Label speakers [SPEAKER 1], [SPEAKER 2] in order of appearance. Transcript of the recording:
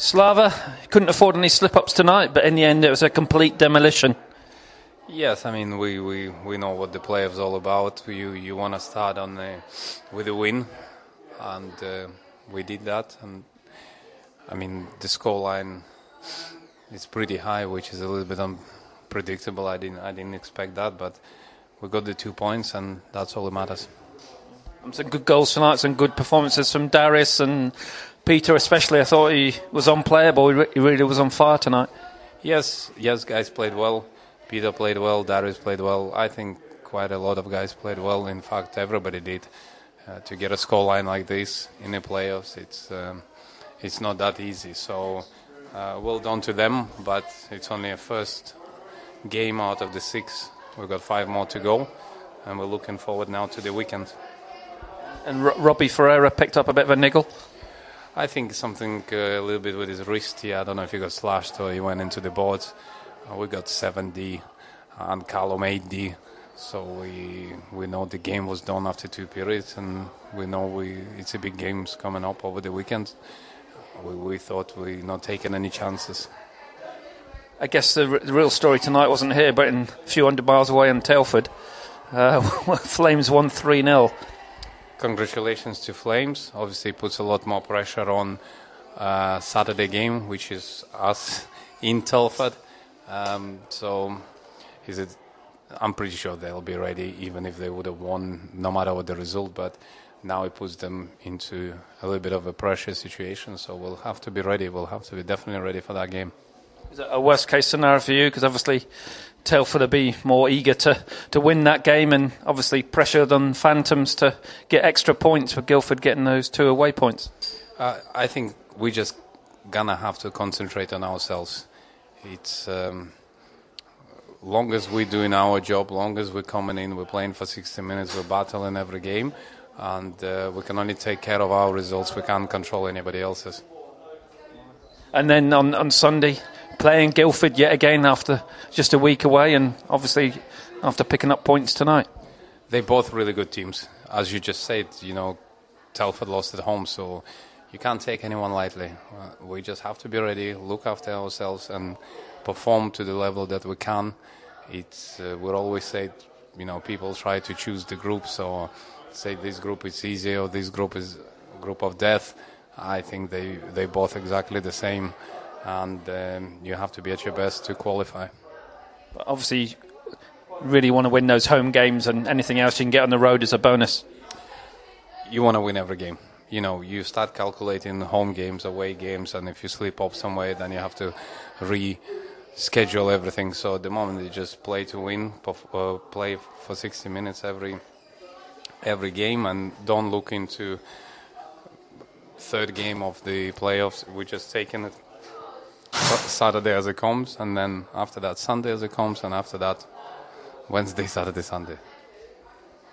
[SPEAKER 1] Slava couldn't afford any slip-ups tonight, but in the end it was a complete demolition.
[SPEAKER 2] Yes, I mean we know what the playoffs all about. You want to start with a win, and we did that. And I mean the scoreline is pretty high, which is a little bit unpredictable. I didn't expect that, but we got the 2 points, and that's all that matters.
[SPEAKER 1] Some good goals tonight, some good performances from Darius and Peter especially. I thought he was unplayable. He really was on fire tonight.
[SPEAKER 2] Yes, guys played well. Peter played well. Darius played well. I think quite a lot of guys played well. In fact, everybody did. To get a scoreline like this in the playoffs, it's not that easy. So well done to them. But it's only a first game out of the 6. We've got 5 more to go, and we're looking forward now to the weekend.
[SPEAKER 1] And Robbie Ferreira picked up a bit of a niggle.
[SPEAKER 2] I think something a little bit with his wrist. Yeah, I don't know if he got slashed or he went into the boards. We got 7D and Callum 8D. So we know the game was done after 2 periods, and we know it's a big games coming up over the weekend. We thought we're not taking any chances.
[SPEAKER 1] I guess the real story tonight wasn't here, but a few hundred miles away in Telford. Flames won 3-0.
[SPEAKER 2] Congratulations to Flames. Obviously puts a lot more pressure on Saturday game, which is us in Telford. So I'm pretty sure they'll be ready, even if they would have won, no matter what the result. But now it puts them into a little bit of a pressure situation. So we'll have to be ready. We'll have to be definitely ready for that game.
[SPEAKER 1] Is it a worst case scenario for you? Because obviously Telford will be more eager to win that game, and obviously pressured on Phantoms to get extra points for Guildford getting those 2 away points.
[SPEAKER 2] I think we just gonna have to concentrate on ourselves. It's long as we're doing our job, long as we're coming in, we're playing for 60 minutes, we're battling every game, and we can only take care of our results. We can't control anybody else's.
[SPEAKER 1] And then on Sunday, playing Guildford yet again after just a week away, and obviously after picking up points tonight.
[SPEAKER 2] They're both really good teams. As you just said, Telford lost at home, so you can't take anyone lightly. We just have to be ready, look after ourselves, and perform to the level that we can. We're always say, people try to choose the group, so say this group is easy or this group is a group of death. I think they both exactly the same, and you have to be at your best to qualify.
[SPEAKER 1] But obviously, really want to win those home games, and anything else you can get on the road is a bonus.
[SPEAKER 2] You want to win every game. You start calculating home games, away games, and if you slip up somewhere, then you have to reschedule everything. So at the moment, you just play to win, play for 60 minutes every game, and don't look into third game of the playoffs. We're just taking it Saturday as it comes, and then after that Sunday as it comes, and after that Wednesday, Saturday, Sunday.